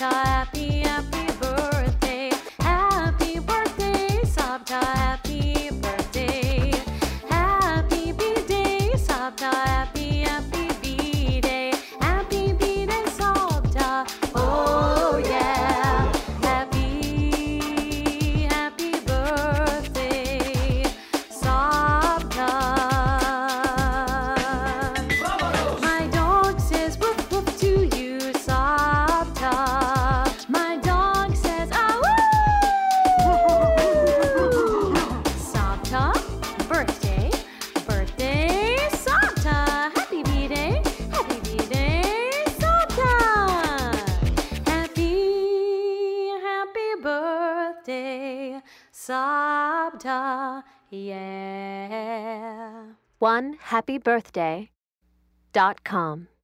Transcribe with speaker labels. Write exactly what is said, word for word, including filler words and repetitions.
Speaker 1: Sabta, happy, happy birthday. Happy birthday, Sabta, happy birthday. Happy B-Day, Sabta, happy, happy B-Day. Happy B-Day, Sabta, oh yeah. Happy, happy birthday, Sabta. My dog says woof woof to you, Sabta. My dog says ah woo. Sabta, birthday, birthday, Sabta. Happy B-Day, happy B-Day, Sabta. Happy, happy birthday, Sabta, yeah.
Speaker 2: one happy birthday dot com